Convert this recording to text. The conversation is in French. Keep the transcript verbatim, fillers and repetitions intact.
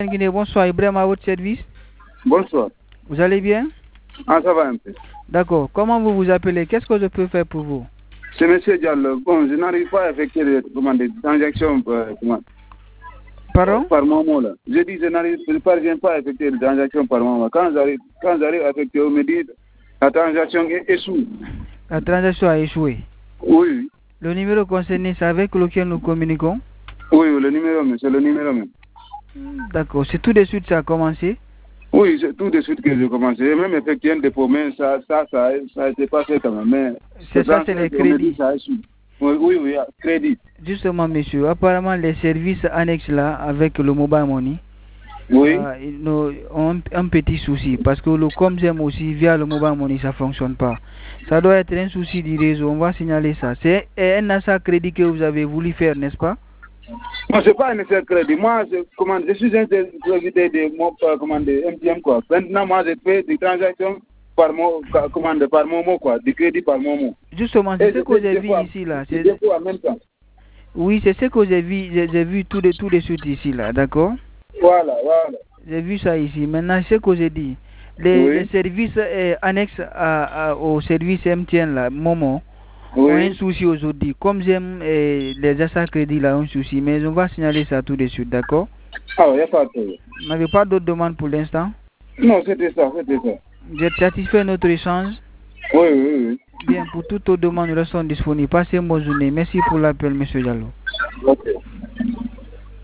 Bonsoir, Ibrahim à votre service. Bonsoir. Vous allez bien? Ah, ça va un peu. D'accord. Comment vous vous appelez? Qu'est-ce que je peux faire pour vous? C'est M. Diallo. Bon, je n'arrive pas à effectuer des, comment, des transactions euh, comment, Pardon? par moment. Là. Je dis je n'arrive je ne parviens pas à effectuer des transactions par moment. Quand j'arrive, quand j'arrive à effectuer, on me dit la transaction est échouée. La transaction a échoué. Oui. Le numéro concerné, c'est avec lequel nous communiquons? Oui, le numéro même, c'est le numéro même. D'accord. C'est tout de suite ça a commencé? Oui, c'est tout de suite que j'ai commencé. J'ai même effectué un dépôt, mais ça, ça, ça, ça a été pas fait quand même. Mais c'est ça, c'est les crédits. Oui, oui, oui, crédit. Justement, monsieur, apparemment, les services annexes là, avec le mobile money, oui. euh, ils ont un petit souci. Parce que le COMSEM aussi, via le mobile money, ça ne fonctionne pas. Ça doit être un souci du réseau. On va signaler ça. C'est un achat crédit que vous avez voulu faire, n'est-ce pas? Moi, ce n'est pas un effet crédit. Moi, je, comment, je suis un serviteur de mon commandé M T M, quoi. Maintenant, moi, je fais des transactions par mon, commande, par moment, quoi. Des crédits par moment. Justement, c'est ce que j'ai vu ici, là. C'est des fois en même temps. Oui, c'est ce que j'ai vu, j'ai vu tout de, tout de suite ici, là. D'accord? Voilà, voilà. J'ai vu ça ici. Maintenant, ce que j'ai dit, les, oui. les services euh, annexes à, à, au service M T N, là, Momo, oui. ont un souci aujourd'hui. Comme j'aime euh, les achats crédits, là, ont un souci. Mais on va signaler ça tout de suite, d'accord? Ah, il n'y a pas de problème. Vous n'avez pas d'autres demandes pour l'instant? Non, c'était ça, c'était ça. Vous êtes satisfait de notre échange? Oui, oui, oui. Bien, pour toutes vos demandes, nous restons disponibles. Passez une bonne journée. Merci pour l'appel, M. Diallo. Ok.